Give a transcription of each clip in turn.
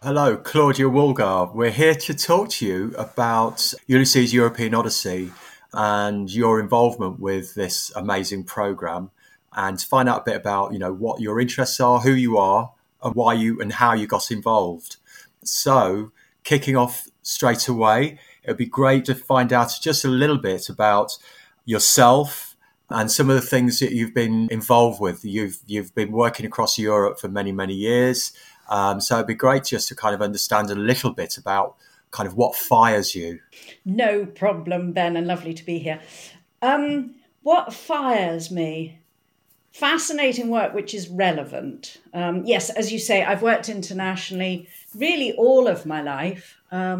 Hello, Claudia Woolgar. We're here to talk to you about Ulysses European Odyssey and your involvement with this amazing program, and to find out a bit about, what your interests are, who you are, and why you and how you got involved. So, kicking off straight away, it would be great to find out just a little bit about yourself and some of the things that you've been involved with. You've been working across Europe for many years. So it'd be great just to kind of understand a little bit about kind of what fires you. No problem, Ben, and lovely to be here. What fires me? Fascinating work which is relevant. Yes, as you say, I've worked internationally really all of my life.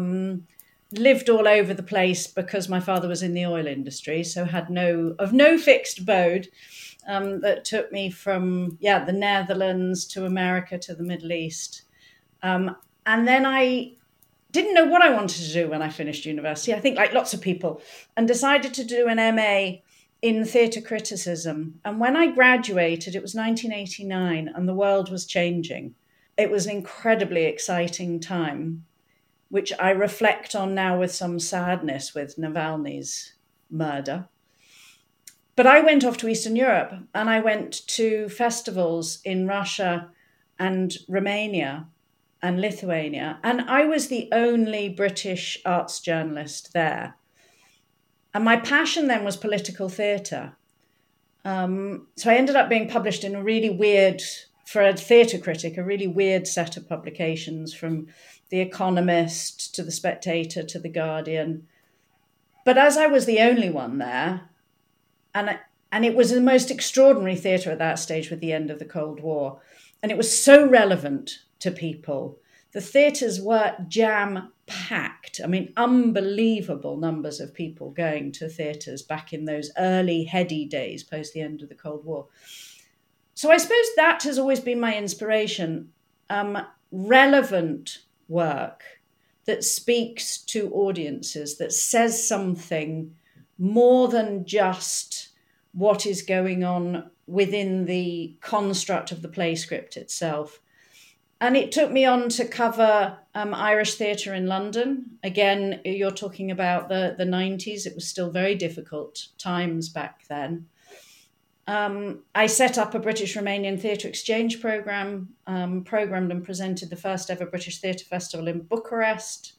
Lived all over the place because my father was in the oil industry, so had no fixed abode. That took me from the Netherlands to America to the Middle East. And then I didn't know what I wanted to do when I finished university, I think like lots of people, and decided to do an MA in theatre criticism. And when I graduated, it was 1989 and the world was changing. It was an incredibly exciting time, which I reflect on now with some sadness with Navalny's murder. But I went off to Eastern Europe and I went to festivals in Russia and Romania and Lithuania. And I was the only British arts journalist there. And my passion then was political theatre. So I ended up being published in a really weird, for a theatre critic, a really weird set of publications, from The Economist to The Spectator to The Guardian. But as I was the only one there, and it was the most extraordinary theatre at that stage with the end of the Cold War, and it was so relevant to people. The theatres were jam-packed. I mean, unbelievable numbers of people going to theatres back in those early, heady days post the end of the Cold War. So I suppose that has always been my inspiration. Relevant work that speaks to audiences, that says something more than just what is going on within the construct of the play script itself. And it took me on to cover Irish theatre in London. Again, you're talking about the 90s. It was still very difficult times back then. I set up a British-Romanian theatre exchange programme, programmed and presented the first ever British Theatre Festival in Bucharest.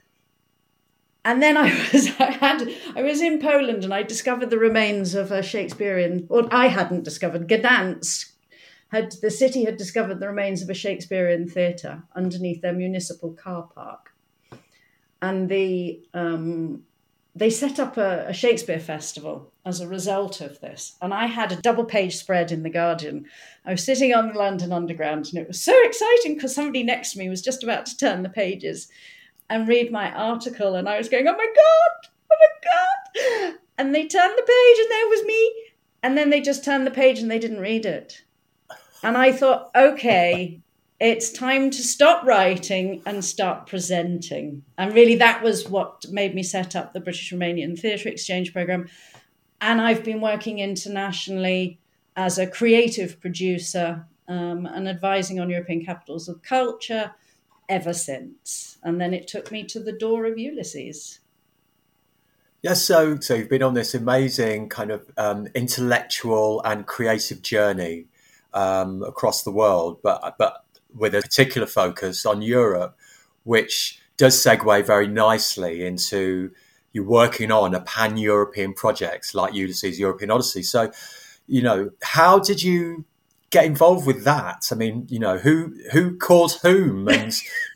And then I was in Poland and I discovered the remains of a Shakespearean, or I hadn't discovered, Gdansk. The city had discovered the remains of a Shakespearean theatre underneath their municipal car park. And they set up a Shakespeare festival as a result of this. And I had a double-page spread in The Guardian. I was sitting on the London Underground and it was so exciting because somebody next to me was just about to turn the pages and read my article. And I was going, oh my God. And they turned the page and there was me. And then they just turned the page and they didn't read it. And I thought, okay, it's time to stop writing and start presenting. And really that was what made me set up the British Romanian Theatre Exchange Programme. And I've been working internationally as a creative producer and advising on European capitals of culture ever since. And then it took me to the door of Ulysses. Yes, so you've been on this amazing kind of intellectual and creative journey across the world, but with a particular focus on Europe, which does segue very nicely into you working on a pan-European project like Ulysses European Odyssey. So, how did you get involved with that? I mean, who called whom, and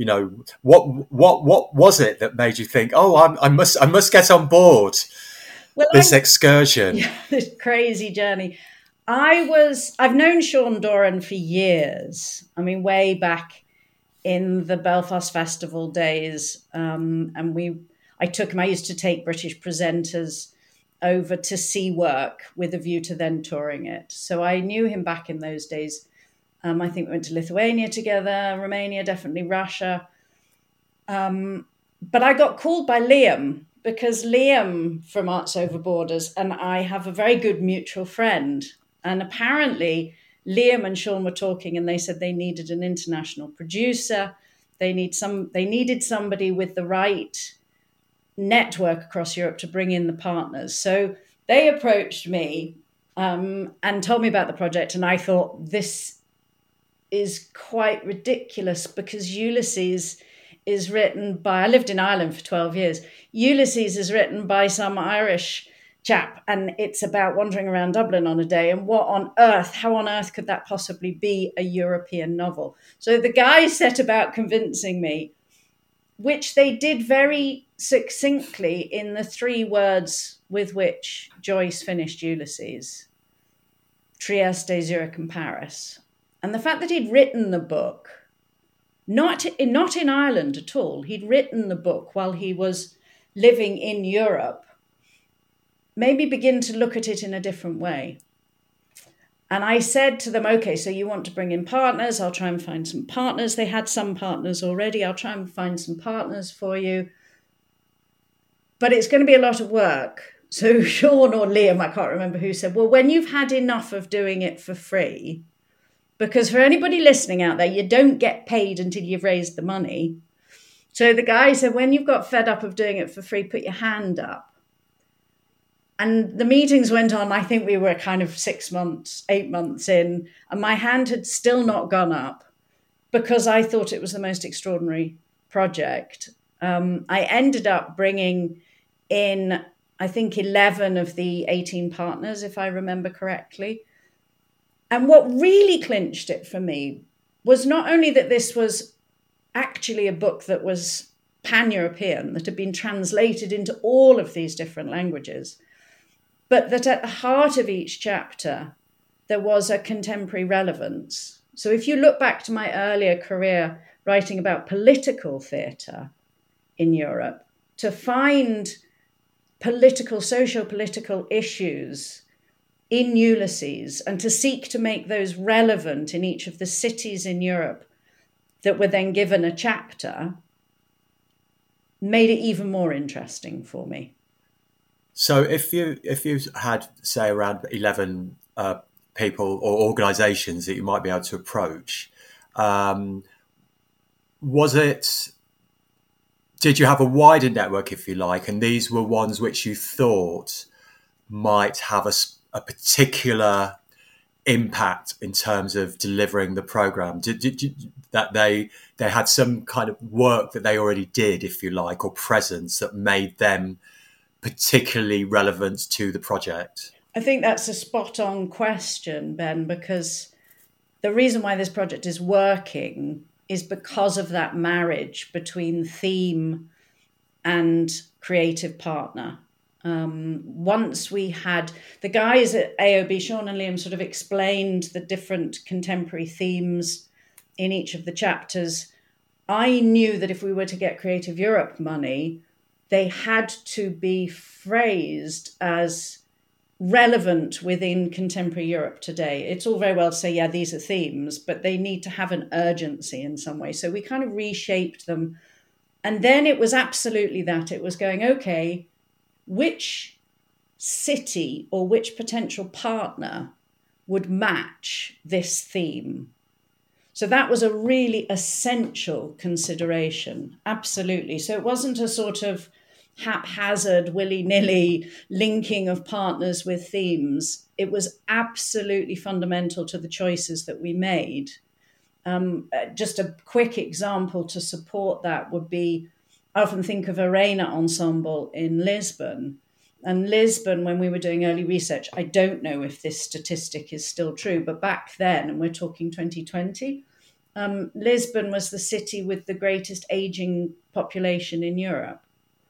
what was it that made you think, oh, I must get on board Well, this excursion? this crazy journey. I've known Sean Doran for years. I mean, way back in the Belfast Festival days. And I used to take British presenters over to see work with a view to then touring it. So I knew him back in those days. I think we went to Lithuania together, Romania, definitely Russia. But I got called by Liam because Liam from Arts Over Borders and I have a very good mutual friend. And apparently Liam and Sean were talking and they said they needed an international producer. They needed somebody with the right network across Europe to bring in the partners. So they approached me and told me about the project, and I thought, this is quite ridiculous, because Ulysses is written by, I lived in Ireland for 12 years. Ulysses is written by some Irish chap, and it's about wandering around Dublin on a day. And how on earth could that possibly be a European novel? So the guys set about convincing me, which they did very succinctly in the 3 words with which Joyce finished Ulysses: Trieste, Zurich, and Paris. And the fact that he'd written the book, not in Ireland at all, he'd written the book while he was living in Europe, made me begin to look at it in a different way. And I said to them, okay, so you want to bring in partners? I'll try and find some partners. They had some partners already. I'll try and find some partners for you. But it's going to be a lot of work. So Sean or Liam, I can't remember who, said, well, when you've had enough of doing it for free, because for anybody listening out there, you don't get paid until you've raised the money. So the guy said, when you've got fed up of doing it for free, put your hand up. And the meetings went on. I think we were kind of 6 months, 8 months in, and my hand had still not gone up, because I thought it was the most extraordinary project. I ended up bringing in, I think, 11 of the 18 partners, if I remember correctly. And what really clinched it for me was not only that this was actually a book that was pan-European, that had been translated into all of these different languages, but that at the heart of each chapter, there was a contemporary relevance. So if you look back to my earlier career writing about political theatre in Europe, to find socio-political issues in Ulysses and to seek to make those relevant in each of the cities in Europe that were then given a chapter, made it even more interesting for me. So if you had, say, around 11 people or organisations that you might be able to approach, did you have a wider network, if you like, and these were ones which you thought might have a particular impact in terms of delivering the program? That they had some kind of work that they already did, if you like, or presence that made them particularly relevant to the project? I think that's a spot-on question, Ben, because the reason why this project is working is because of that marriage between theme and creative partner. Once we had the guys at AOB, Sean and Liam, sort of explained the different contemporary themes in each of the chapters, I knew that if we were to get Creative Europe money, they had to be phrased as relevant within contemporary Europe today. It's all very well to say, yeah, these are themes, but they need to have an urgency in some way. So we kind of reshaped them. And then it was absolutely that. It was going, okay, which city or which potential partner would match this theme? So that was a really essential consideration. Absolutely. So it wasn't a sort of haphazard, willy-nilly linking of partners with themes. It was absolutely fundamental to the choices that we made. Just a quick example to support that would be, I often think of Arena Ensemble in Lisbon. And Lisbon, when we were doing early research, I don't know if this statistic is still true, but back then, and we're talking 2020, Lisbon was the city with the greatest aging population in Europe.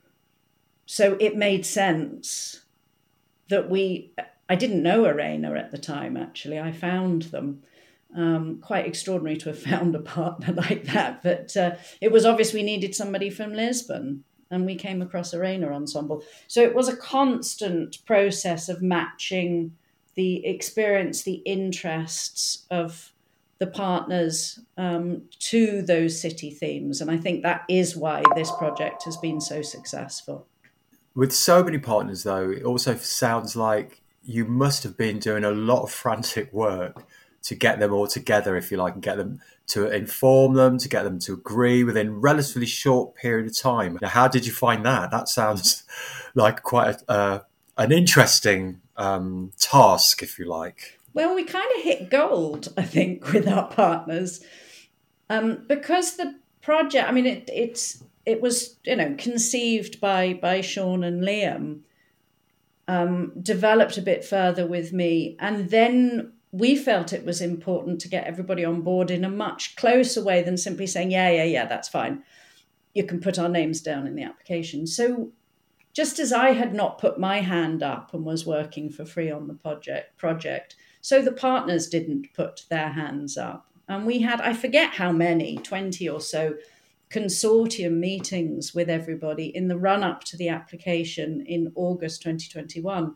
So it made sense that I didn't know Arena at the time, actually. I found them. Quite extraordinary to have found a partner like that. But it was obvious we needed somebody from Lisbon, and we came across Arena Ensemble. So it was a constant process of matching the experience, the interests of the partners to those city themes. And I think that is why this project has been so successful. With so many partners, though, it also sounds like you must have been doing a lot of frantic work to get them all together, if you like, and get them to inform them, to get them to agree within a relatively short period of time. Now, how did you find that? That sounds like quite an interesting task, if you like. Well, we kind of hit gold, I think, with our partners, because the project. I mean, it was conceived by Sean and Liam, developed a bit further with me, and then we felt it was important to get everybody on board in a much closer way than simply saying, yeah, that's fine. You can put our names down in the application. So just as I had not put my hand up and was working for free on the project, so the partners didn't put their hands up. And we had, I forget how many, 20 or so consortium meetings with everybody in the run-up to the application in August 2021.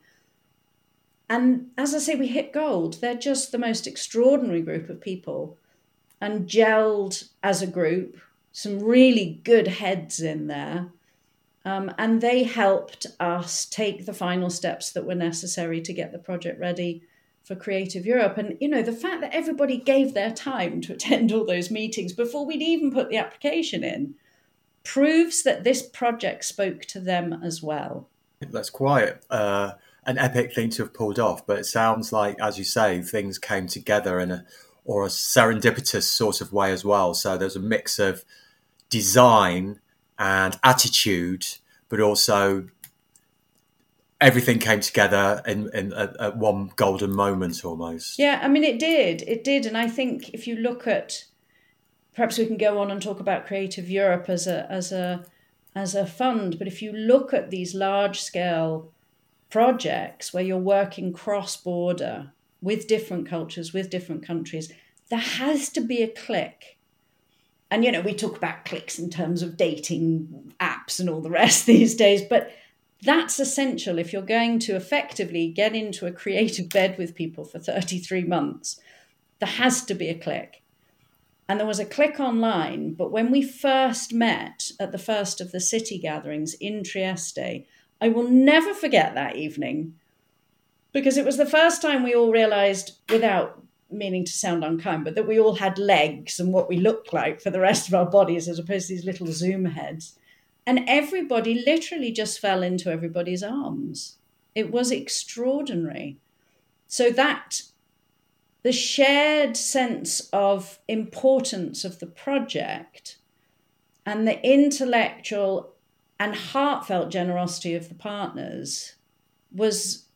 And as I say, we hit gold. They're just the most extraordinary group of people and gelled as a group, some really good heads in there. And they helped us take the final steps that were necessary to get the project ready for Creative Europe. And, the fact that everybody gave their time to attend all those meetings before we'd even put the application in proves that this project spoke to them as well. That's quite an epic thing to have pulled off, but it sounds like, as you say, things came together in a serendipitous sort of way as well. So there's a mix of design and attitude, but also everything came together at one golden moment almost. Yeah, I mean, it did. And I think if you look at, perhaps we can go on and talk about Creative Europe as a fund, but if you look at these large scale projects where you're working cross-border with different cultures, with different countries, there has to be a click. And, we talk about clicks in terms of dating apps and all the rest these days, but that's essential if you're going to effectively get into a creative bed with people for 33 months. There has to be a click. And there was a click online, but when we first met at the first of the city gatherings in Trieste, I will never forget that evening, because it was the first time we all realized, without meaning to sound unkind, but that we all had legs and what we looked like for the rest of our bodies, as opposed to these little Zoom heads. And everybody literally just fell into everybody's arms. It was extraordinary. So that the shared sense of importance of the project and the intellectual and heartfelt generosity of the partners was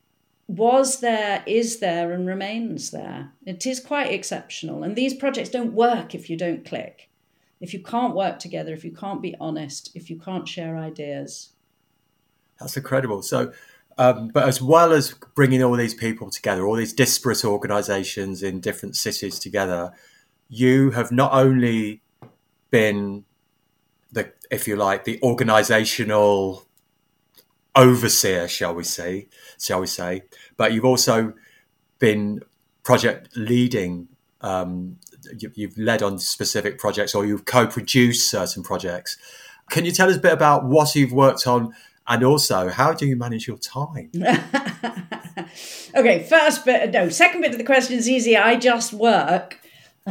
there, is there, and remains there. It is quite exceptional. And these projects don't work if you don't click, if you can't work together, if you can't be honest, if you can't share ideas. That's incredible. So, but as well as bringing all these people together, all these disparate organisations in different cities together, you have not only been the organisational overseer, shall we say, but you've also been project leading. You've led on specific projects, or you've co-produced certain projects. Can you tell us a bit about what you've worked on, and also how do you manage your time? Okay, second bit of the question is easy. I just work.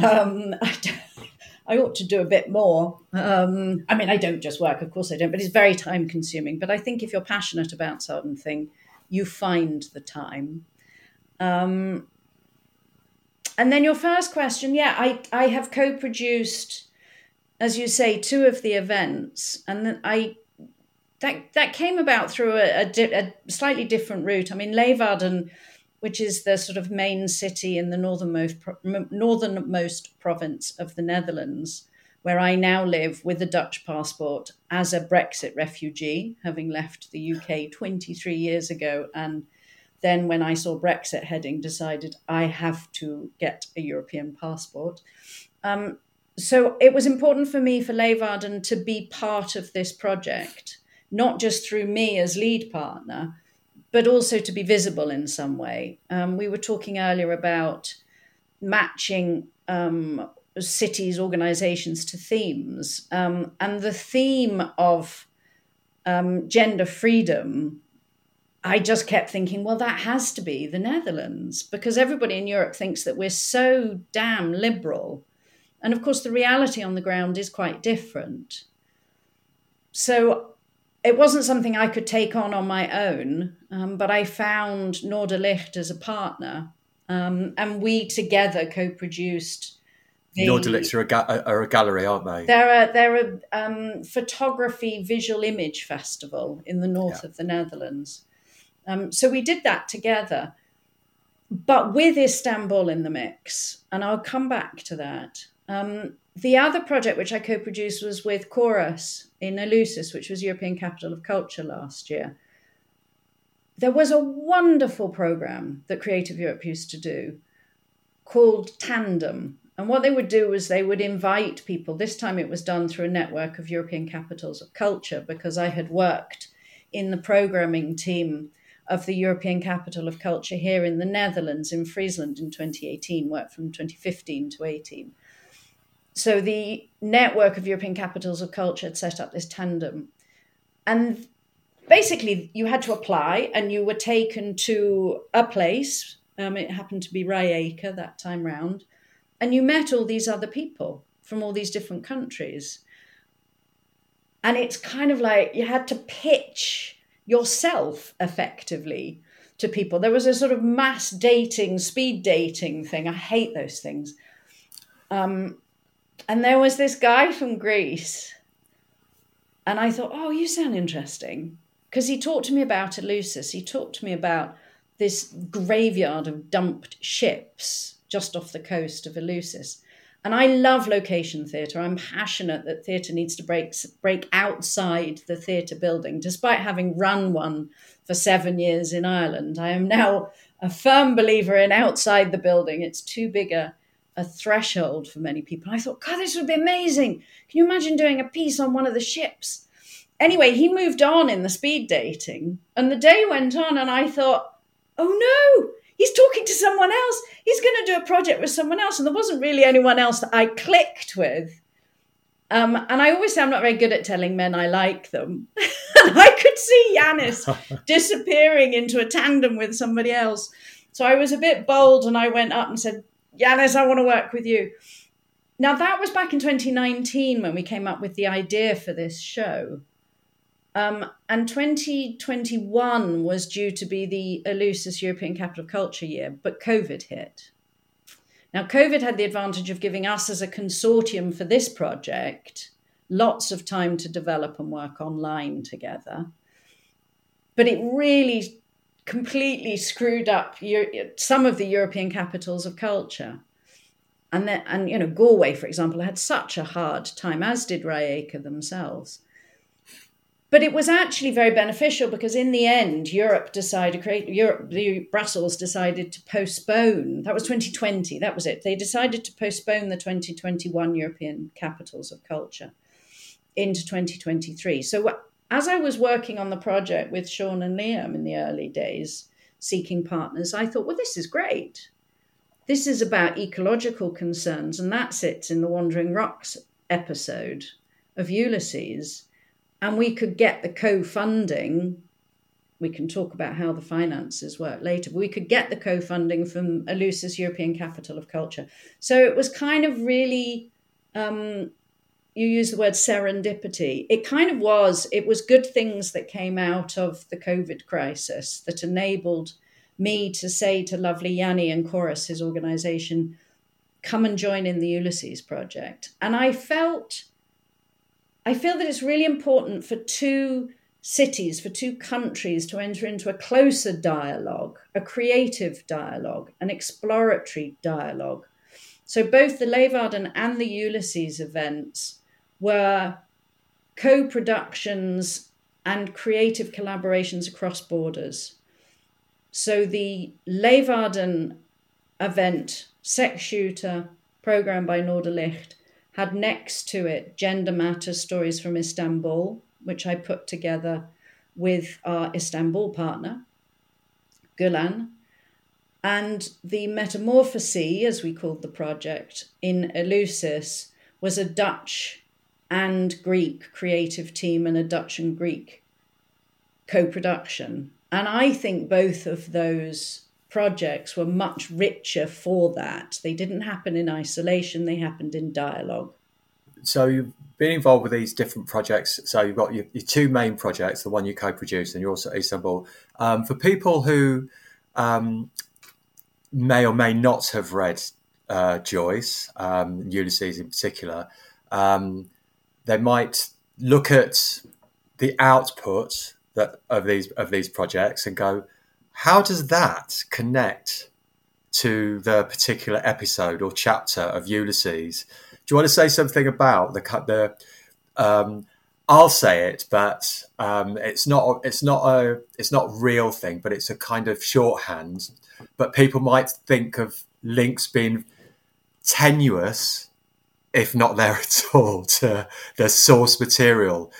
I ought to do a bit more. I don't just work, of course I don't, but it's very time consuming. But I think if you're passionate about something, you find the time. And then your first question, I have co-produced, as you say, 2 of the events. And then that came about through a slightly different route. I mean, Leeuwarden, which is the sort of main city in the northernmost province of the Netherlands, where I now live with a Dutch passport as a Brexit refugee, having left the UK 23 years ago. And then when I saw Brexit heading, decided I have to get a European passport. So it was important for me, for Leeuwarden, to be part of this project, not just through me as lead partner, but also to be visible in some way. We were talking earlier about matching cities, organizations to themes. And the theme of gender freedom I just kept thinking, well, that has to be the Netherlands, because everybody in Europe thinks that we're so damn liberal. And of course, the reality on the ground is quite different. So it wasn't something I could take on my own, but I found Noorderlicht as a partner, and we together co-produced Nordics are a gallery, aren't they? They're a photography visual image festival in the north of the Netherlands. So we did that together, but with Istanbul in the mix, and I'll come back to that. The other project which I co-produced was with Chorus in Eleusis, which was European Capital of Culture last year. There was a wonderful program that Creative Europe used to do called Tandem. And what they would do was they would invite people. This time it was done through a network of European Capitals of Culture, because I had worked in the programming team of the European Capital of Culture here in the Netherlands, in Friesland in 2018, worked from 2015 to 18. So the network of European Capitals of Culture had set up this tandem. And basically you had to apply and you were taken to a place. It happened to be Rijeka that time round. And you met all these other people from all these different countries. And it's kind of like you had to pitch yourself effectively to people. There was a sort of mass dating, speed dating thing. I hate those things. And there was this guy from Greece. And I thought, oh, you sound interesting. Because he talked to me about Eleusis. He talked to me about this graveyard of dumped ships just off the coast of Eleusis. And I love location theatre. I'm passionate that theatre needs to break outside the theatre building. Despite having run one for 7 years in Ireland, I am now a firm believer in outside the building. It's too big a threshold for many people. I thought, God, this would be amazing. Can you imagine doing a piece on one of the ships? Anyway, he moved on in the speed dating, and the day went on, and I thought, oh no, he's talking to someone else. He's going to do a project with someone else. And there wasn't really anyone else that I clicked with. And I always say I'm not very good at telling men I like them. And I could see Yanis disappearing into a tandem with somebody else. So I was a bit bold and I went up and said, Yanis, I want to work with you. Now, that was back in 2019 when we came up with the idea for this show. And 2021 was due to be the Eleusis European Capital of Culture year, but COVID hit. Now, COVID had the advantage of giving us as a consortium for this project lots of time to develop and work online together. But it really completely screwed up some of the European capitals of culture. And Galway, for example, had such a hard time, as did Rijeka themselves. But it was actually very beneficial because in the end, Brussels decided to postpone. That was 2020. That was it. They decided to postpone the 2021 European Capitals of Culture into 2023. So as I was working on the project with Sean and Liam in the early days, seeking partners, I thought, well, this is great. This is about ecological concerns, and that sits in the Wandering Rocks episode of Ulysses. And we could get the co-funding. We can talk about how the finances work later, but we could get the co-funding from Eleusis European Capital of Culture. So it was kind of really, you use the word serendipity. It was good things that came out of the COVID crisis that enabled me to say to lovely Yanni and Chorus, his organization, come and join in the Ulysses project. And I feel that it's really important for two cities, for two countries to enter into a closer dialogue, a creative dialogue, an exploratory dialogue. So both the Leeuwarden and the Ulysses events were co-productions and creative collaborations across borders. So the Leeuwarden event, Sex Shooter, programmed by Noorderlicht, had next to it Gender Matter Stories from Istanbul, which I put together with our Istanbul partner, Gulen. And the Metamorphosis, as we called the project, in Eleusis, was a Dutch and Greek creative team and a Dutch and Greek co-production. And I think both of those projects were much richer for that. They didn't happen in isolation, they happened in dialogue. So you've been involved with these different projects. So you've got your two main projects, the one you co-produced and you're also at Istanbul. For people who may or may not have read Joyce, Ulysses in particular, they might look at the output of these projects and go, how does that connect to the particular episode or chapter of Ulysses? Do you want to say something about the I'll say it, but it's not a real thing, but it's a kind of shorthand. But people might think of links being tenuous, if not there at all, to the source material.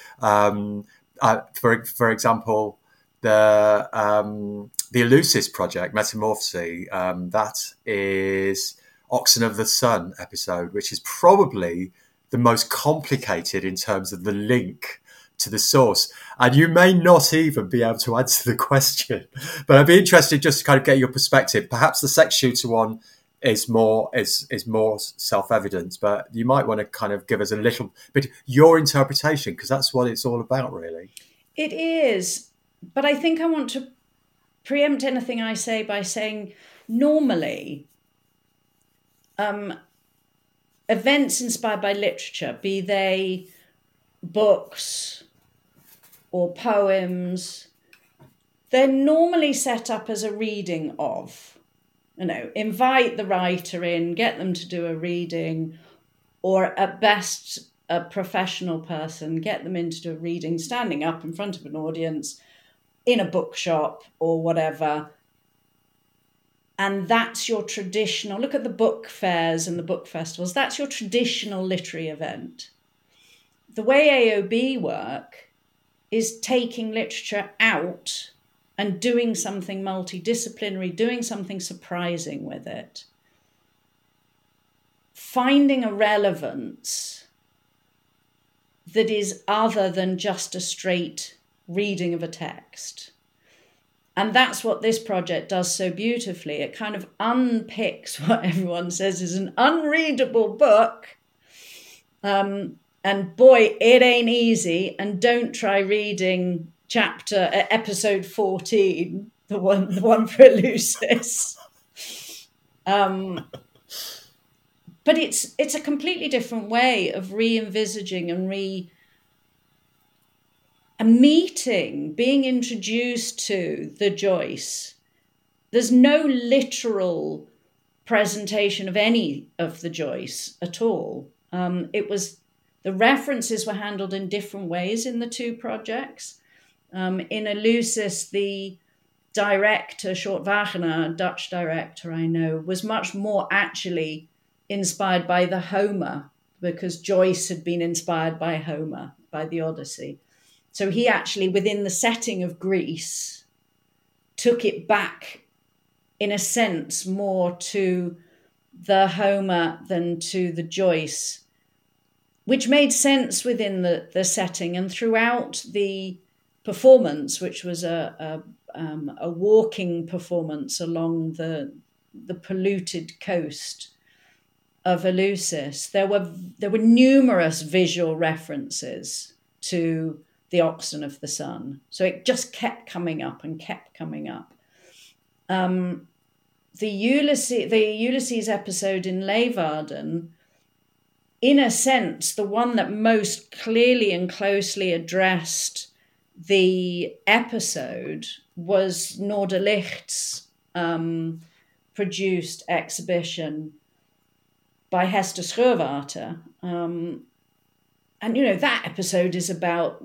For example, the Eleusis project, Metamorphosis, that is Oxen of the Sun episode, which is probably the most complicated in terms of the link to the source. And you may not even be able to answer the question, but I'd be interested just to kind of get your perspective. Perhaps the sex shooter one is more self-evident, but you might want to kind of give us a little bit your interpretation, because that's what it's all about, really. It is, but I think I want to preempt anything I say by saying normally events inspired by literature, be they books or poems, they're normally set up as a reading of. Invite the writer in, get them to do a reading, or at best, a professional person, get them in to do a reading, standing up in front of an audience in a bookshop or whatever. And that's your traditional, look at the book fairs and the book festivals, that's your traditional literary event. The way AOB work is taking literature out and doing something multidisciplinary, doing something surprising with it. Finding a relevance that is other than just a straight reading of a text. And that's what this project does so beautifully. It kind of unpicks what everyone says is an unreadable book. And boy, it ain't easy. And don't try reading episode 14, the one for Eleusis. But it's a completely different way of re-envisaging and meeting, being introduced to the Joyce. There's no literal presentation of any of the Joyce at all. The references were handled in different ways in the two projects. In Eleusis, the director, Short Wagner, a Dutch director I know, was much more actually inspired by the Homer, because Joyce had been inspired by Homer, by the Odyssey. So he actually, within the setting of Greece, took it back, in a sense, more to the Homer than to the Joyce, which made sense within the setting. And throughout the performance, which was a walking performance along the polluted coast of Eleusis, there were numerous visual references to the Oxen of the Sun. So it just kept coming up and kept coming up. The Ulysses episode in Leeuwarden, in a sense, the one that most clearly and closely addressed the episode was Noorderlicht's produced exhibition by Hester Scheurwater. And, that episode is about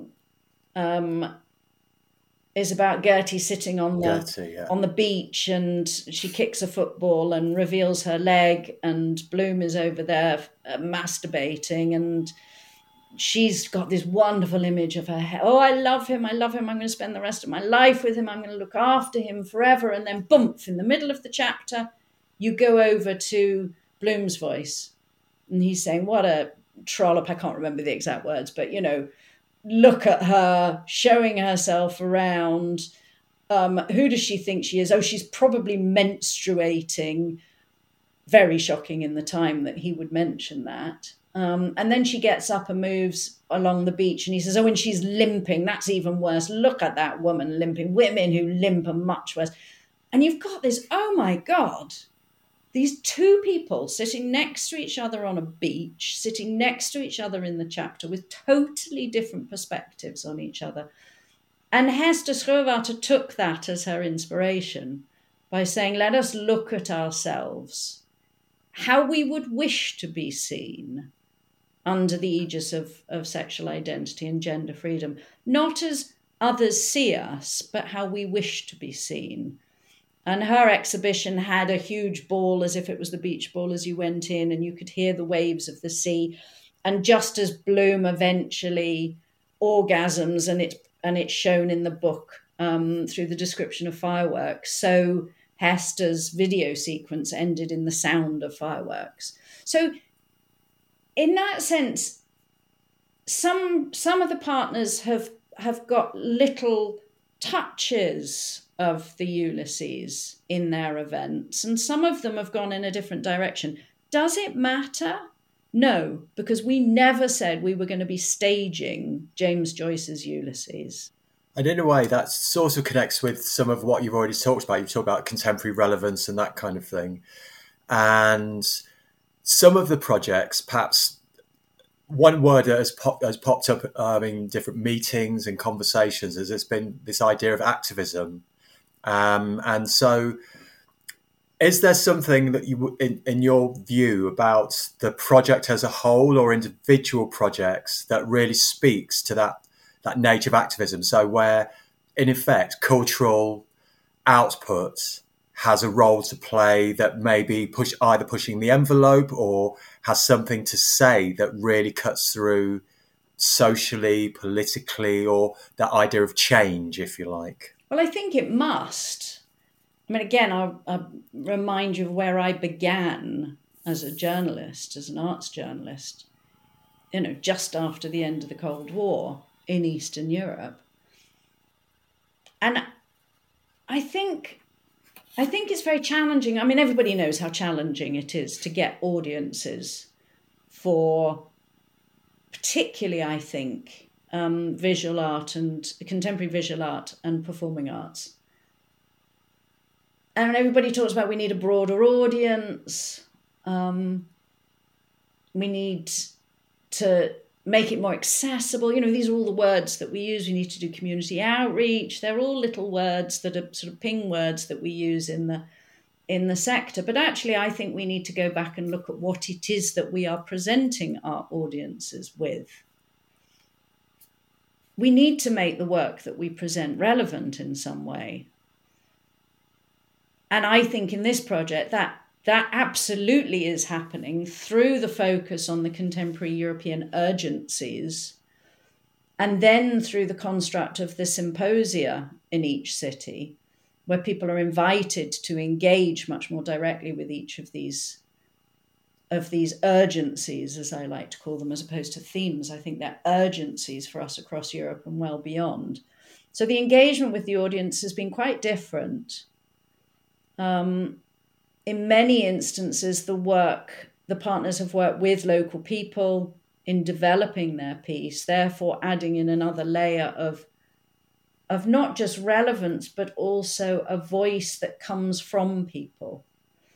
Gertie sitting on the beach, and she kicks a football and reveals her leg, and Bloom is over there masturbating, and she's got this wonderful image of her hair. Oh, I love him. I'm going to spend the rest of my life with him. I'm going to look after him forever. And then boom, in the middle of the chapter, you go over to Bloom's voice, and he's saying, what a trollop. I can't remember the exact words, but, look at her showing herself around. Who does she think she is? Oh, she's probably menstruating. Very shocking in the time that he would mention that. And then she gets up and moves along the beach, and he says, oh, and she's limping. That's even worse. Look at that woman limping. Women who limp are much worse. And you've got this, oh my God, these two people sitting next to each other on a beach, sitting next to each other in the chapter with totally different perspectives on each other. And Hester Schroewater took that as her inspiration by saying, let us look at ourselves, how we would wish to be seen under the aegis of sexual identity and gender freedom, not as others see us, but how we wish to be seen. And her exhibition had a huge ball, as if it was the beach ball as you went in, and you could hear the waves of the sea. And just as Bloom eventually orgasms, and it's shown in the book through the description of fireworks, so Hester's video sequence ended in the sound of fireworks. So in that sense, some of the partners have got little touches of the Ulysses in their events, and some of them have gone in a different direction. Does it matter? No, because we never said we were going to be staging James Joyce's Ulysses. And in a way, that sort of connects with some of what you've already talked about. You've talked about contemporary relevance and that kind of thing. And some of the projects, perhaps one word that has popped up in different meetings and conversations has been this idea of activism. And so is there something that you, in your view, about the project as a whole or individual projects that really speaks to that nature of activism? So where, in effect, cultural output has a role to play that may be either pushing the envelope or has something to say that really cuts through socially, politically, or that idea of change, if you like? Well, I think it must. I mean, again, I'll remind you of where I began as a journalist, as an arts journalist, just after the end of the Cold War in Eastern Europe. And I think it's very challenging. I mean, everybody knows how challenging it is to get audiences for, particularly, I think, visual art and contemporary visual art and performing arts. And everybody talks about we need a broader audience. We need to make it more accessible. These are all the words that we use. We need to do community outreach. They're all little words that are sort of ping words that we use in the sector. But actually, I think we need to go back and look at what it is that we are presenting our audiences with. We need to make the work that we present relevant in some way. And I think in this project that absolutely is happening through the focus on the contemporary European urgencies, and then through the construct of the symposia in each city, where people are invited to engage much more directly with each of these urgencies, as I like to call them, as opposed to themes. I think they're urgencies for us across Europe and well beyond. So the engagement with the audience has been quite different. In many instances, the partners have worked with local people in developing their piece, therefore adding in another layer of not just relevance, but also a voice that comes from people.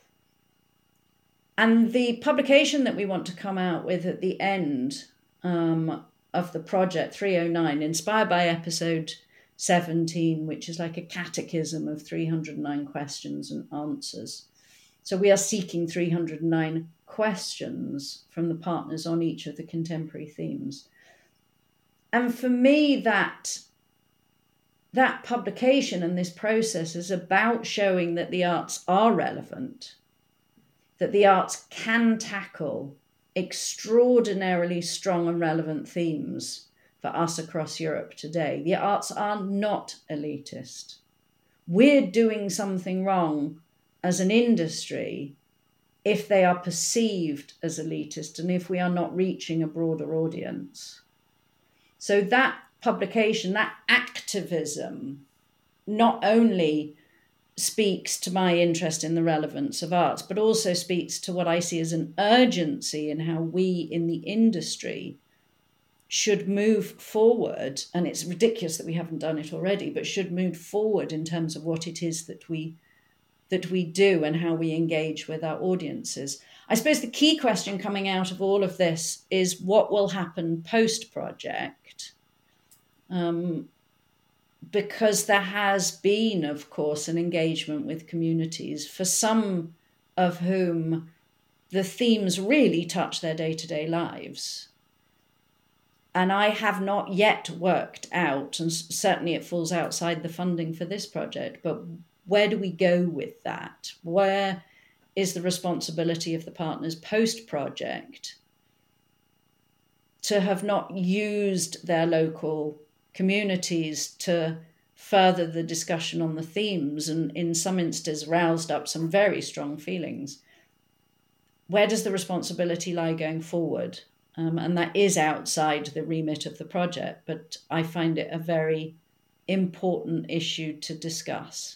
And the publication that we want to come out with at the end of the project, 309, inspired by episode 17, which is like a catechism of 309 questions and answers. So we are seeking 309 questions from the partners on each of the contemporary themes. And for me, that publication and this process is about showing that the arts are relevant, that the arts can tackle extraordinarily strong and relevant themes for us across Europe today. The arts are not elitist. We're doing something wrong as an industry if they are perceived as elitist and if we are not reaching a broader audience. So that publication, that activism, not only speaks to my interest in the relevance of arts, but also speaks to what I see as an urgency in how we in the industry should move forward. And it's ridiculous that we haven't done it already, but should move forward in terms of what it is that we do and how we engage with our audiences. I suppose the key question coming out of all of this is what will happen post-project, because there has been, of course, an engagement with communities for some of whom the themes really touch their day-to-day lives. And I have not yet worked out, and certainly it falls outside the funding for this project, but where do we go with that? Where is the responsibility of the partners post-project to have not used their local communities to further the discussion on the themes and in some instances roused up some very strong feelings? Where does the responsibility lie going forward? And that is outside the remit of the project, but I find it a very important issue to discuss.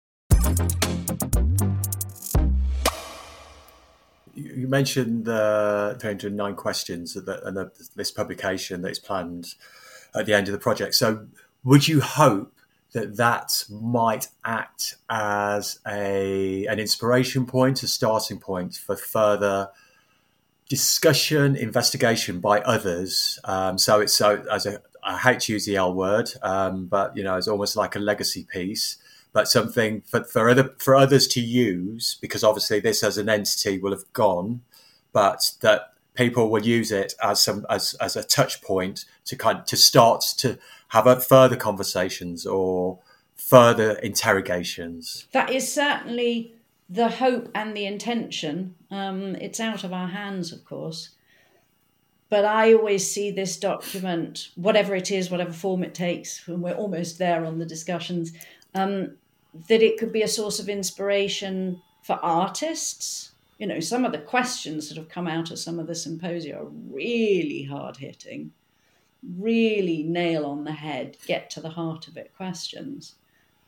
You mentioned the 309 questions and this publication that is planned at the end of the project. So would you hope that might act as an inspiration point, a starting point for further discussion, investigation by others? I hate to use the L word, but it's almost like a legacy piece, but something for others to use, because obviously this as an entity will have gone, but that people will use it as a touch point to start to have further conversations or further interrogations. That is certainly the hope and the intention. It's out of our hands, of course. But I always see this document, whatever it is, whatever form it takes, when we're almost there on the discussions, that it could be a source of inspiration for artists. Some of the questions that have come out of some of the symposia are really hard-hitting, really nail on the head, get to the heart of it questions.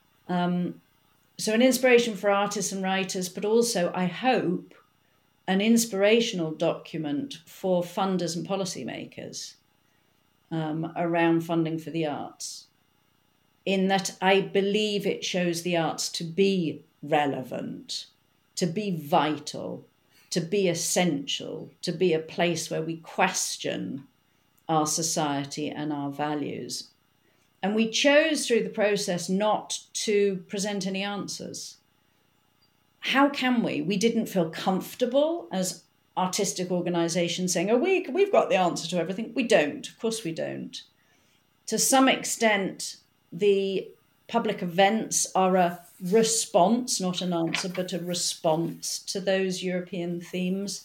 So an inspiration for artists and writers, but also, I hope, an inspirational document for funders and policymakers around funding for the arts, in that I believe it shows the arts to be relevant, to be vital, to be essential, to be a place where we question our society and our values. And we chose through the process not to present any answers. How can we? We didn't feel comfortable as artistic organisations saying, we've got the answer to everything. We don't. Of course we don't. To some extent, the public events are a response, not an answer, but a response to those European themes.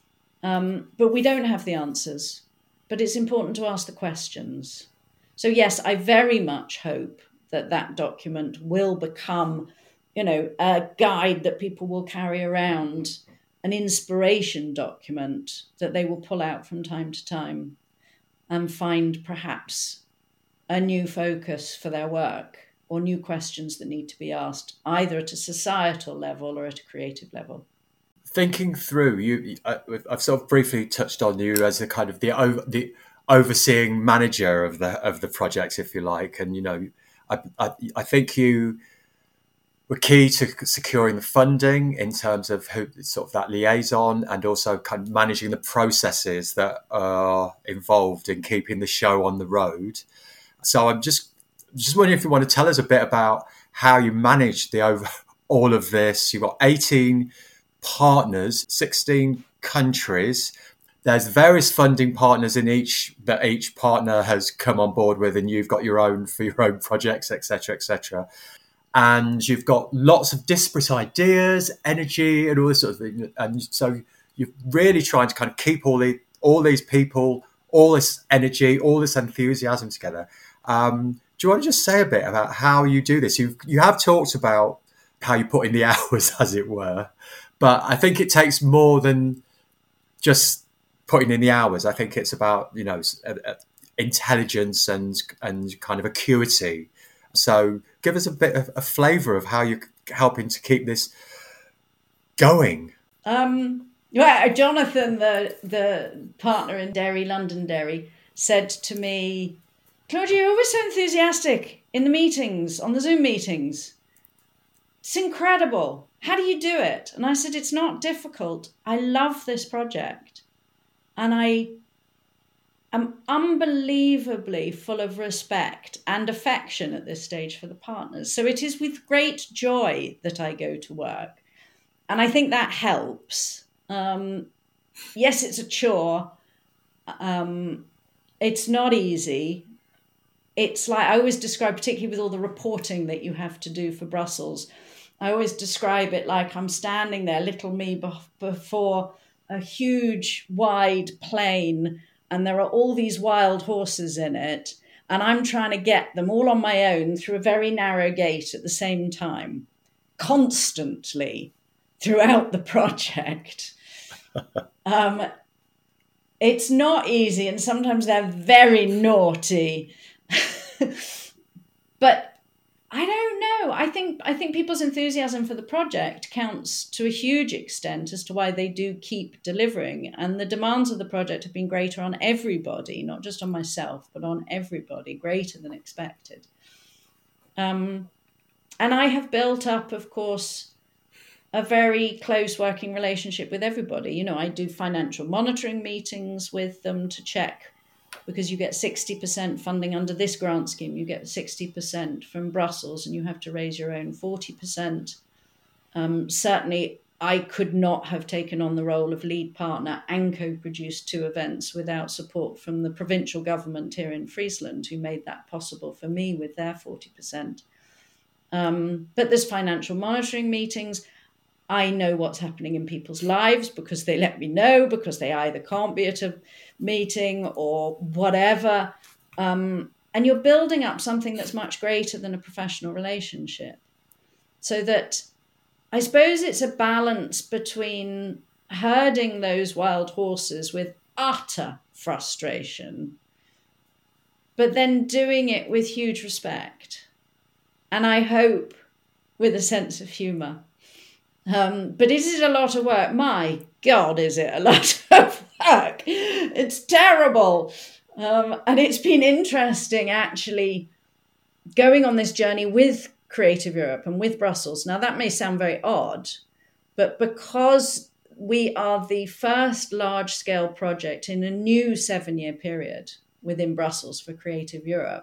But we don't have the answers. But it's important to ask the questions. So yes, I very much hope that document will become, a guide that people will carry around, an inspiration document that they will pull out from time to time and find perhaps a new focus for their work or new questions that need to be asked, either at a societal level or at a creative level. Thinking through, I've sort of briefly touched on you as a kind of the overseeing manager of the project, if you like, and I think you were key to securing the funding in terms of sort of that liaison, and also kind of managing the processes that are involved in keeping the show on the road. So I'm just wondering if you want to tell us a bit about how you managed all of this. You've got 18 partners, 16 countries. There's various funding partners that each partner has come on board with, and you've got your own for your own projects, etc., etc. And you've got lots of disparate ideas, energy, and all this sort of thing. And so you're really trying to kind of keep all these people, all this energy, all this enthusiasm together. Do you want to just say a bit about how you do this? You have talked about how you put in the hours, as it were, but I think it takes more than just putting in the hours. I think it's about intelligence and kind of acuity So give us a bit of a flavour of how you're helping to keep this going. Jonathan, the partner in Dairy, London Dairy, said to me, Claudia, you're always so enthusiastic in the meetings, on the Zoom meetings. It's incredible. How do you do it? And I said, it's not difficult. I love this project. And I am unbelievably full of respect and affection at this stage for the partners. So it is with great joy that I go to work. And I think that helps. Yes, it's a chore. It's not easy. It's like I always describe, particularly with all the reporting that you have to do for Brussels, I always describe it like I'm standing there, little me, before a huge, wide plain, and there are all these wild horses in it, and I'm trying to get them all on my own through a very narrow gate at the same time, constantly throughout the project. It's not easy, and sometimes they're very naughty. But I don't know. I think people's enthusiasm for the project counts to a huge extent as to why they do keep delivering. And the demands of the project have been greater on everybody, not just on myself, but on everybody, greater than expected. And I have built up, of course, a very close working relationship with everybody. You know, I do financial monitoring meetings with them to check, because you get 60% funding under this grant scheme, you get 60% from Brussels, and you have to raise your own 40%. Certainly, I could not have taken on the role of lead partner and co-produced 2 events without support from the provincial government here in Friesland, who made that possible for me with their 40%. But there's financial monitoring meetings. I know what's happening in people's lives because they let me know, because they either can't be at a meeting or whatever. And you're building up something that's much greater than a professional relationship. So that I suppose it's a balance between herding those wild horses with utter frustration, but then doing it with huge respect. And I hope with a sense of humour. But is it a lot of work? My God, is it a lot of work? It's terrible. And it's been interesting, actually, going on this journey with Creative Europe and with Brussels. Now, that may sound very odd, but because we are the first large-scale project in a new 7-year period within Brussels for Creative Europe,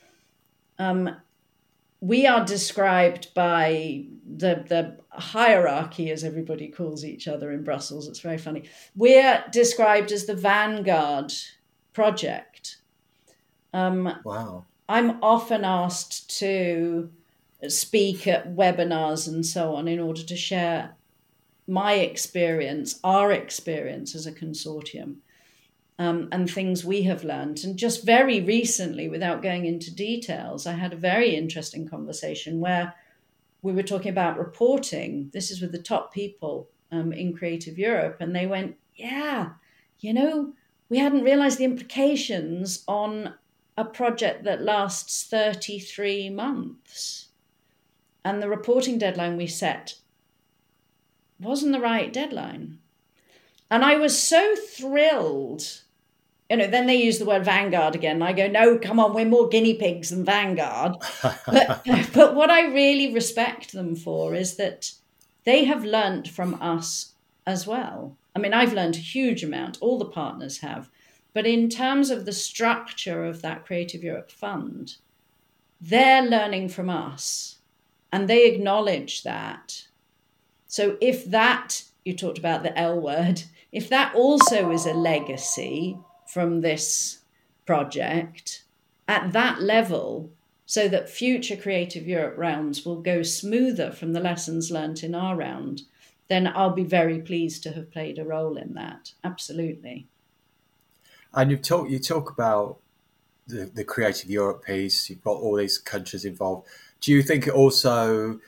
we are described by the hierarchy, as everybody calls each other in Brussels. It's very funny. We're described as the vanguard project. Wow. I'm often asked to speak at webinars and so on in order to share my experience, our experience as a consortium. And things we have learned. And just very recently, without going into details, I had a very interesting conversation where we were talking about reporting. This is with the top people in Creative Europe. And they went, yeah, you know, we hadn't realized the implications on a project that lasts 33 months. And the reporting deadline we set wasn't the right deadline. And I was so thrilled. You know, then they use the word vanguard again. And I go, no, come on, we're more guinea pigs than vanguard. But what I really respect them for is that they have learnt from us as well. I mean, I've learned a huge amount. All the partners have. But in terms of the structure of that Creative Europe Fund, they're learning from us. And they acknowledge that. So if that, you talked about the L word, if that also is a legacy from this project at that level, so that future Creative Europe rounds will go smoother from the lessons learnt in our round, then I'll be very pleased to have played a role in that. Absolutely. And you talk about the Creative Europe piece. You've got all these countries involved. Do you think it also,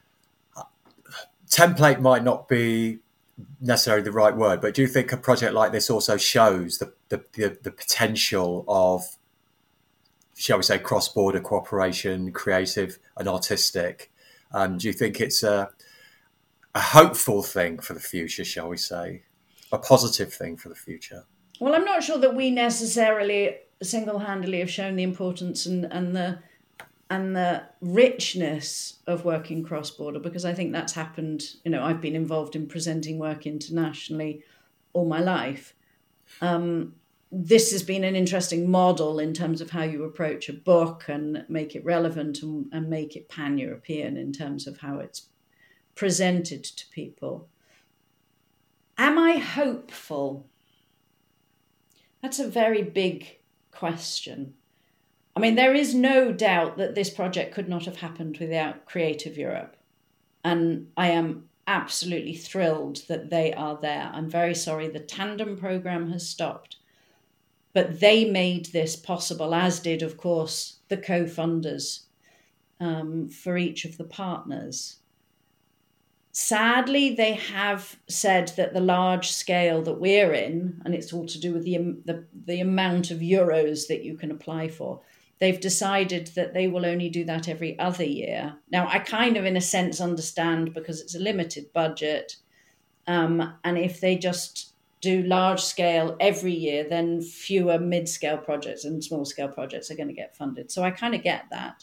template might not be necessarily the right word, but do you think a project like this also shows the potential of shall we say, cross-border cooperation, creative and artistic. Do you think it's a hopeful thing for the future, shall we say, a positive thing for the future? Well, I'm not sure that we necessarily single-handedly have shown the importance and the richness of working cross-border, because I think that's happened. I've been involved in presenting work internationally all my life. This has been an interesting model in terms of how you approach a book and make it relevant and make it pan-European in terms of how it's presented to people. Am I hopeful? That's a very big question. I mean, there is no doubt that this project could not have happened without Creative Europe. And I am absolutely thrilled that they are there. I'm very sorry the Tandem program has stopped. But they made this possible, as did, of course, the co-funders for each of the partners. Sadly, they have said that the large scale that we're in, and it's all to do with the amount of euros that you can apply for, they've decided that they will only do that every other year. Now, I kind of, in a sense, understand, because it's a limited budget. And if they just do large scale every year, then fewer mid-scale projects and small scale projects are going to get funded. So I kind of get that.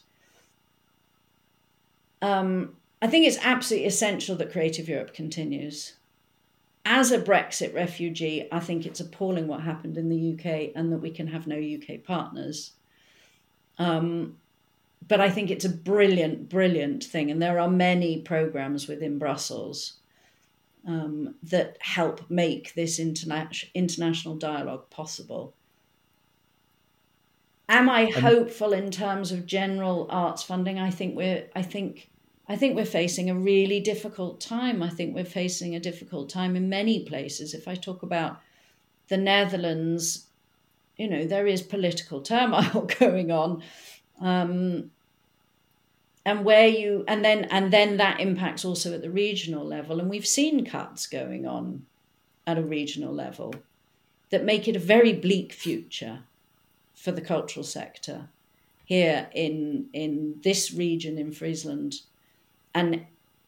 I think it's absolutely essential that Creative Europe continues. As a Brexit refugee, I think it's appalling what happened in the UK and that we can have no UK partners. But I think it's a brilliant, brilliant thing. And there are many programs within Brussels that help make this international dialogue possible. Am I hopeful in terms of general arts funding? I think we're facing a really difficult time. I think we're facing a difficult time in many places. If I talk about the Netherlands, there is political turmoil going on. And then that impacts also at the regional level. And we've seen cuts going on at a regional level that make it a very bleak future for the cultural sector here in this region in Friesland. And,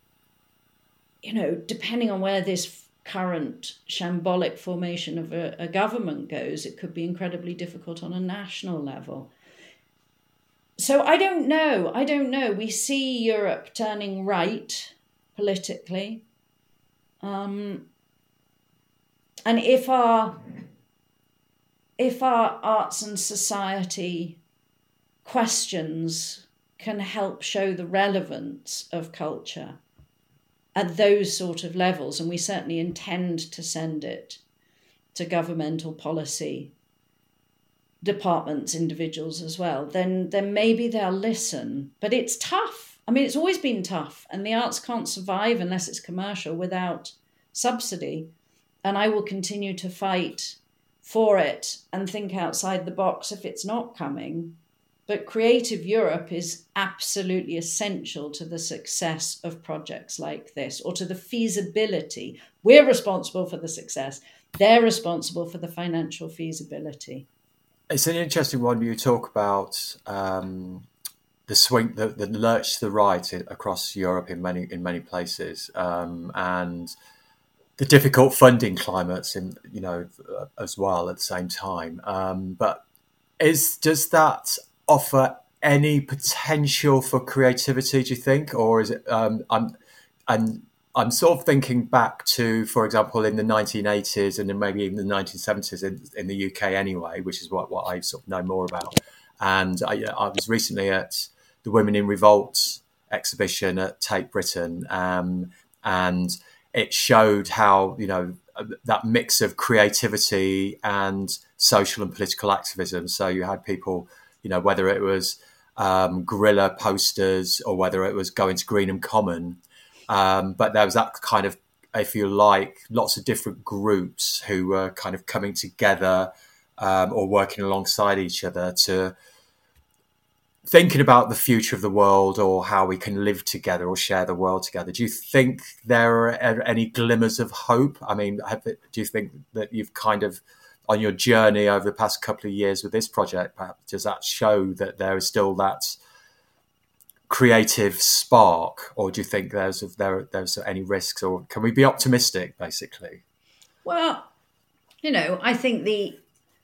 depending on where this current shambolic formation of a government goes, it could be incredibly difficult on a national level. So I don't know. We see Europe turning right politically. And if our arts and society questions can help show the relevance of culture at those sort of levels, and we certainly intend to send it to governmental policy departments, individuals as well, then maybe they'll listen. But it's tough. I mean, it's always been tough, and the arts can't survive unless it's commercial without subsidy. And I will continue to fight for it and think outside the box if it's not coming. But Creative Europe is absolutely essential to the success of projects like this, or to the feasibility. We're responsible for the success. They're responsible for the financial feasibility. It's an interesting one. You talk about the swing, the lurch to the right across Europe in many places, and the difficult funding climates as well at the same time. But does that offer any potential for creativity, do you think, or is it? I'm sort of thinking back to, for example, in the 1980s and then maybe even the 1970s in the UK anyway, which is what I sort of know more about. And I was recently at the Women in Revolt exhibition at Tate Britain, and it showed how, that mix of creativity and social and political activism. So you had people, whether it was guerrilla posters or whether it was going to Greenham Common, but there was that kind of, if you like, lots of different groups who were kind of coming together or working alongside each other to thinking about the future of the world or how we can live together or share the world together. Do you think there are any glimmers of hope? I mean, do you think that you've kind of, on your journey over the past couple of years with this project, perhaps, does that show that there is still that creative spark, or do you think there's any risks, or can we be optimistic, basically? Well, I think the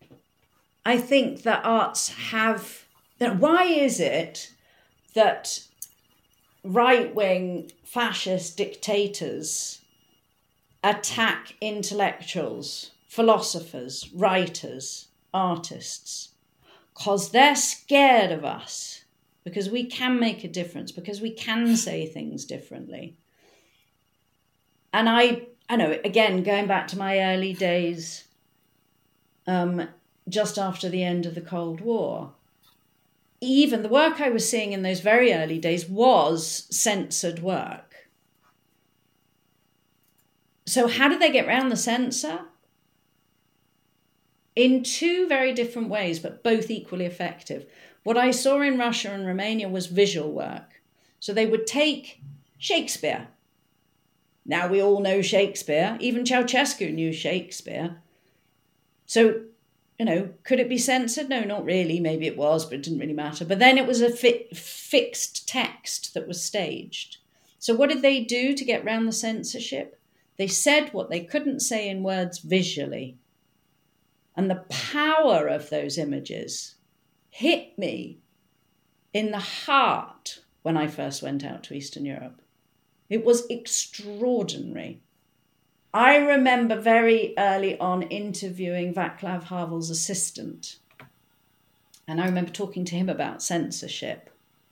arts have. Why is it that right-wing fascist dictators attack intellectuals, philosophers, writers, artists? Because they're scared of us, because we can make a difference, because we can say things differently. And I know, again, going back to my early days, just after the end of the Cold War, even the work I was seeing in those very early days was censored work. So how did they get around the censor? In two very different ways, but both equally effective. What I saw in Russia and Romania was visual work. So they would take Shakespeare. Now we all know Shakespeare. Even Ceausescu knew Shakespeare. So, could it be censored? No, not really. Maybe it was, but it didn't really matter. But then it was a fixed text that was staged. So what did they do to get around the censorship? They said what they couldn't say in words visually. And the power of those images hit me in the heart when I first went out to Eastern Europe. It was extraordinary. I remember very early on interviewing Václav Havel's assistant. And I remember talking to him about censorship.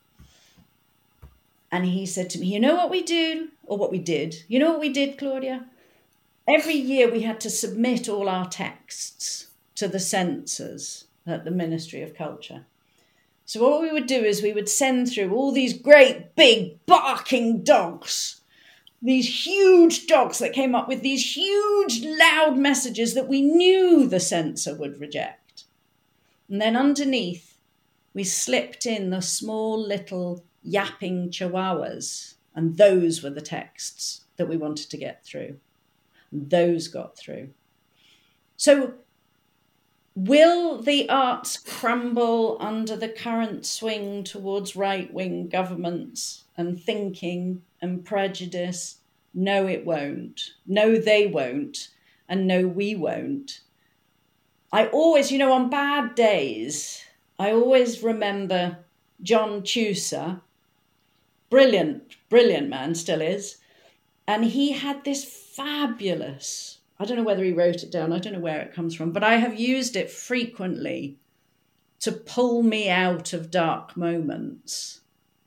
And he said to me, you know what we do? Or what we did? You know what we did, Claudia? Every year we had to submit all our texts to the censors at the Ministry of Culture. So what we would do is we would send through all these great big barking dogs, these huge dogs that came up with these huge loud messages that we knew the censor would reject. And then underneath, we slipped in the small little yapping chihuahuas, and those were the texts that we wanted to get through. And those got through. So will the arts crumble under the current swing towards right-wing governments and thinking and prejudice? No, it won't. No, they won't. And no, we won't. I always, on bad days, I always remember John Chaucer, brilliant man, still is. And he had this fabulous, I don't know whether he wrote it down, I don't know where it comes from, but I have used it frequently to pull me out of dark moments.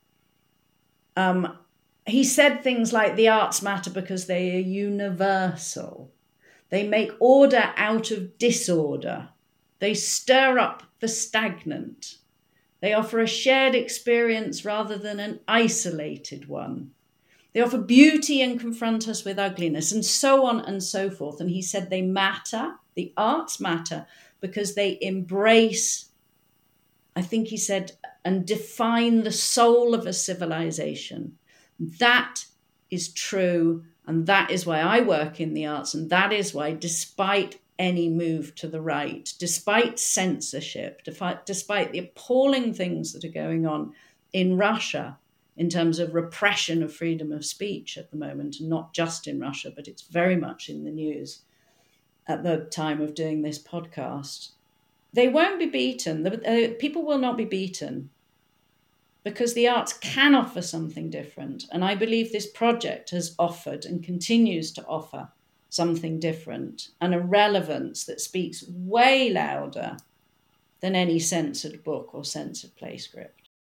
He said things like, the arts matter because they are universal. They make order out of disorder. They stir up the stagnant. They offer a shared experience rather than an isolated one. They offer beauty and confront us with ugliness, and so on and so forth. And he said they matter, the arts matter, because they embrace, I think he said, and define the soul of a civilization. That is true, and that is why I work in the arts, and that is why, despite any move to the right, despite censorship, despite the appalling things that are going on in Russia in terms of repression of freedom of speech at the moment, and not just in Russia, but it's very much in the news at the time of doing this podcast, they won't be beaten. People will not be beaten, because the arts can offer something different. And I believe this project has offered and continues to offer something different, and a relevance that speaks way louder than any censored book or censored play script.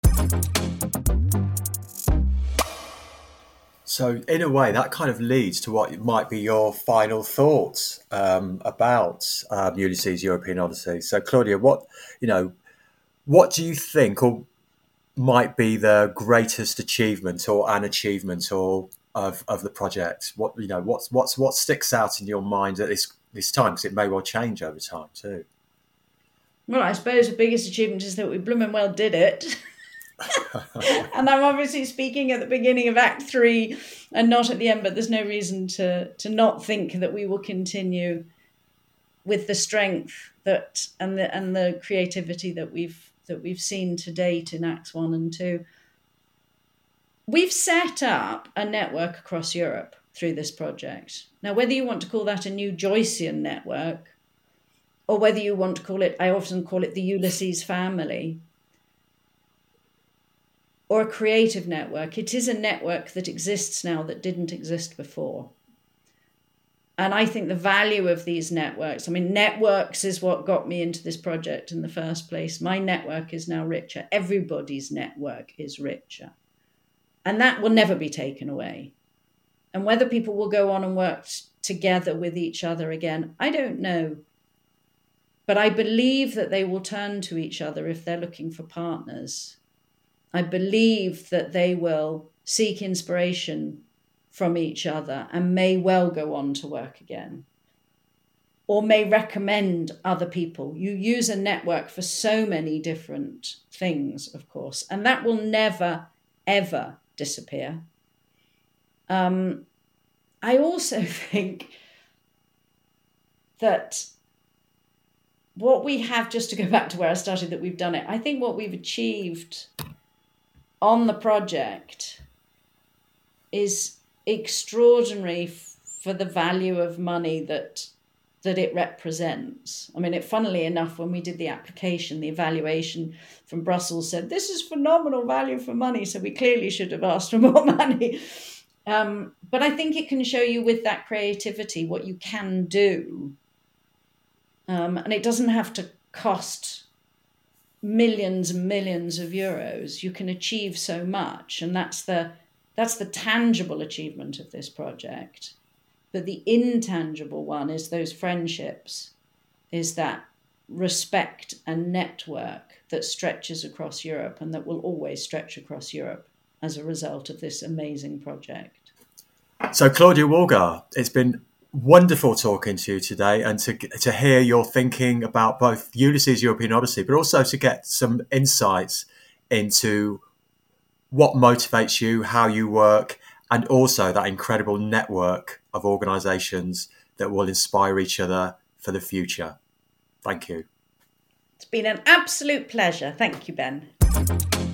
So in a way, that kind of leads to what might be your final thoughts about Ulysses European Odyssey. So Claudia, what do you think, or might be the greatest achievement or an achievement or of the project? What sticks out in your mind at this time? Because it may well change over time too. Well, I suppose the biggest achievement is that we blooming well did it. And I'm obviously speaking at the beginning of Act 3 and not at the end, but there's no reason to not think that we will continue with the strength that and the creativity that we've seen to date in Acts 1 and 2. We've set up a network across Europe through this project. Now, whether you want to call that a new Joycean network, or whether you want to call it, I often call it the Ulysses family, or a creative network, it is a network that exists now that didn't exist before. And I think the value of these networks, I mean, networks is what got me into this project in the first place. My network is now richer. Everybody's network is richer. And that will never be taken away. And whether people will go on and work together with each other again, I don't know. But I believe that they will turn to each other if they're looking for partners. I believe that they will seek inspiration from each other and may well go on to work again, or may recommend other people. You use a network for so many different things, of course, and that will never, ever disappear. I also think that what we have, just to go back to where I started, that we've done it, I think what we've achieved on the project is extraordinary for the value of money that it represents. I mean, funnily enough, when we did the application, the evaluation from Brussels said, this is phenomenal value for money, so we clearly should have asked for more money. But I think it can show you with that creativity what you can do. And it doesn't have to cost millions and millions of euros. You can achieve so much, and that's the tangible achievement of this project. But the intangible one is those friendships, is that respect and network that stretches across Europe and that will always stretch across Europe as a result of this amazing project. So, Claudia Woolgar, it's been wonderful talking to you today and to hear your thinking about both Ulysses European Odyssey, but also to get some insights into what motivates you, how you work, and also that incredible network of organisations that will inspire each other for the future. Thank you. It's been an absolute pleasure. Thank you, Ben.